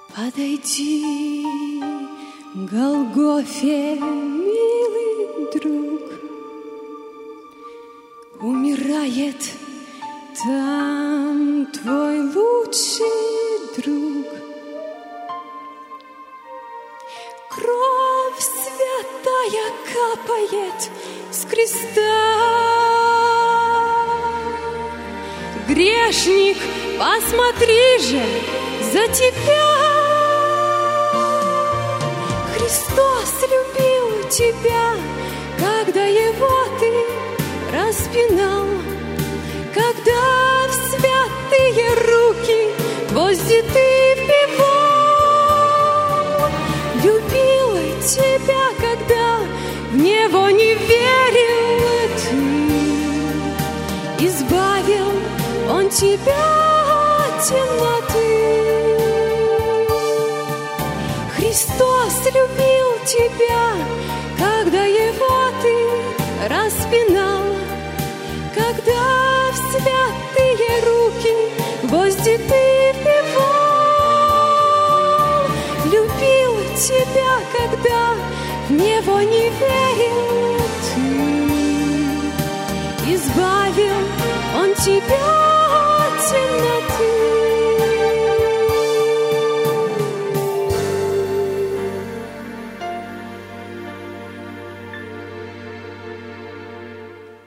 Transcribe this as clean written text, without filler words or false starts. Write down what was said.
Подойди к Голгофе, милый друг, умирает там твой лучший друг. Кровь святая капает с креста. Грешник, посмотри же за тебя. Христос любил тебя, когда Его ты распинал, когда в святые руки гвозди ты вбивал. Любил тебя, когда в Него не верил ты. Избавил Он тебя от темноты. Христос любил тебя, когда Его ты распинал, когда в святые руки гвозди ты вбивал. Любил тебя, когда в Него не верил ты. Избавил Он тебя от темноты.